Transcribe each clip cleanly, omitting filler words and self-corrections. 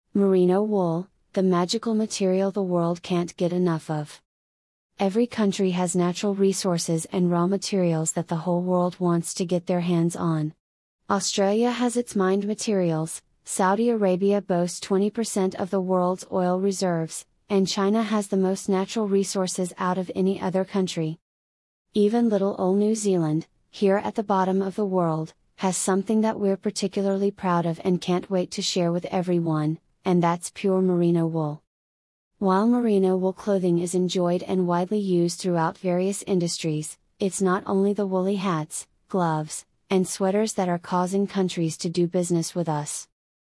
Merino wool, the magical material the world can't get enough of. Every country has natural resources and raw materials that the whole world wants to get their hands on. Australia has its mined materials, Saudi Arabia boasts 20% of the world's oil reserves, and China has the most natural resources out of any other country. Even little old New Zealand, here at the bottom of the world, has something that we're particularly proud of and can't wait to share with everyone, and that's pure merino wool. While merino wool clothing is enjoyed and widely used throughout various industries, it's not only the woolly hats, gloves, and sweaters that are causing countries to do business with us.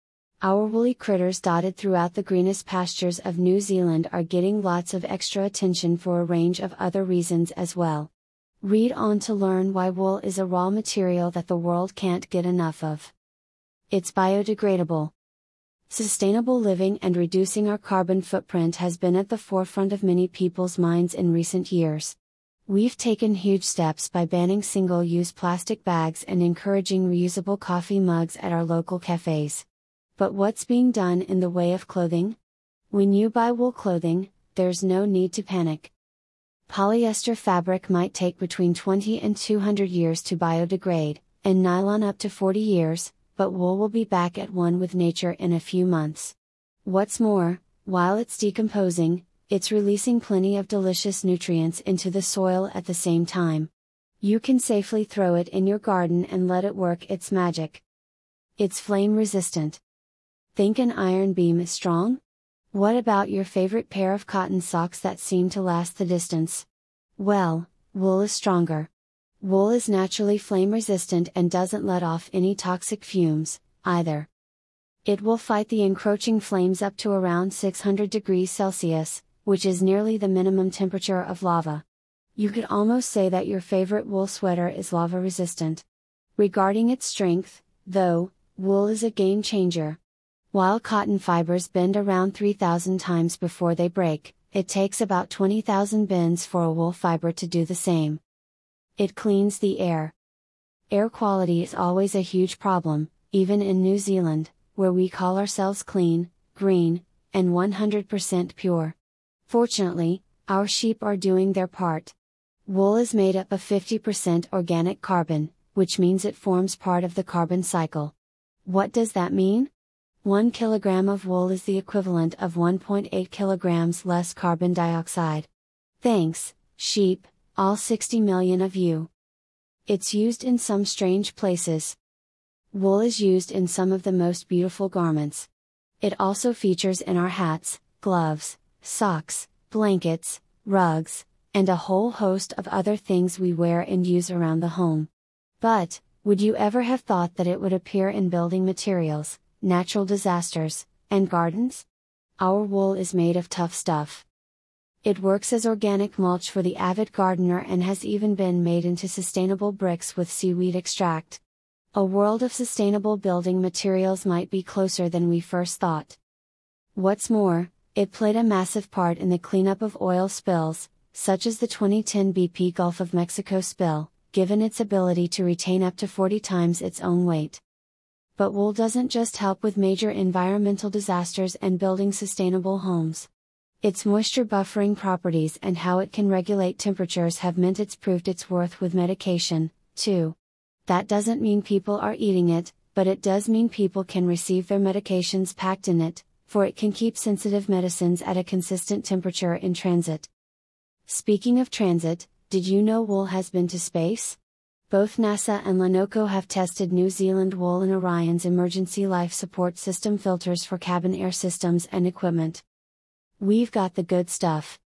Our woolly critters dotted throughout the greenest pastures of New Zealand are getting lots of extra attention for a range of other reasons as well. Read on to learn why wool is a raw material that the world can't get enough of. It's biodegradable. Sustainable living and reducing our carbon footprint has been at the forefront of many people's minds in recent years. We've taken huge steps by banning single-use plastic bags and encouraging reusable coffee mugs at our local cafes. But what's being done in the way of clothing? When you buy wool clothing, there's no need to panic. Polyester fabric might take between 20 and 200 years to biodegrade, and nylon up to 40 years, but wool will be back at one with nature in a few months. What's more, while it's decomposing, it's releasing plenty of delicious nutrients into the soil at the same time. You can safely throw it in your garden and let it work its magic. It's flame resistant. Think an iron beam is strong? What about your favorite pair of cotton socks that seem to last the distance? Well, wool is stronger. Wool is naturally flame resistant and doesn't let off any toxic fumes, either. It will fight the encroaching flames up to around 600 degrees Celsius, which is nearly the minimum temperature of lava. You could almost say that your favorite wool sweater is lava resistant. Regarding its strength, though, wool is a game changer. While cotton fibers bend around 3,000 times before they break, it takes about 20,000 bends for a wool fiber to do the same. It cleans the air. Air quality is always a huge problem, even in New Zealand, where we call ourselves clean, green, and 100% pure. Fortunately, our sheep are doing their part. Wool is made up of 50% organic carbon, which means it forms part of the carbon cycle. What does that mean? 1 kilogram of wool is the equivalent of 1.8 kilograms less carbon dioxide. Thanks, sheep, all 60 million of you. It's used in some strange places. Wool is used in some of the most beautiful garments. It also features in our hats, gloves, socks, blankets, rugs, and a whole host of other things we wear and use around the home. But, would you ever have thought that it would appear in building materials, natural disasters, and gardens? Our wool is made of tough stuff. It works as organic mulch for the avid gardener and has even been made into sustainable bricks with seaweed extract. A world of sustainable building materials might be closer than we first thought. What's more, it played a massive part in the cleanup of oil spills, such as the 2010 BP Gulf of Mexico spill, given its ability to retain up to 40 times its own weight. But wool doesn't just help with major environmental disasters and building sustainable homes. Its moisture buffering properties and how it can regulate temperatures have meant it's proved its worth with medication, too. That doesn't mean people are eating it, but it does mean people can receive their medications packed in it, for it can keep sensitive medicines at a consistent temperature in transit. Speaking of transit, did you know wool has been to space? Both NASA and Lenovo have tested New Zealand wool in Orion's emergency life support system filters for cabin air systems and equipment. We've got the good stuff.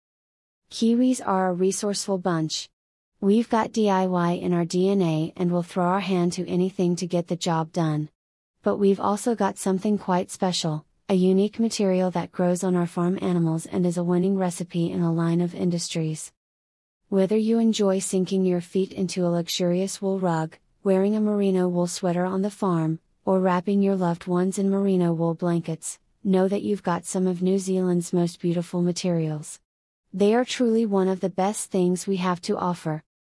Kiwis are a resourceful bunch. We've got DIY in our DNA and will throw our hand to anything to get the job done. But we've also got something quite special, a unique material that grows on our farm animals and is a winning recipe in a line of industries. Whether you enjoy sinking your feet into a luxurious wool rug, wearing a merino wool sweater on the farm, or wrapping your loved ones in merino wool blankets, know that you've got some of New Zealand's most beautiful materials. They are truly one of the best things we have to offer.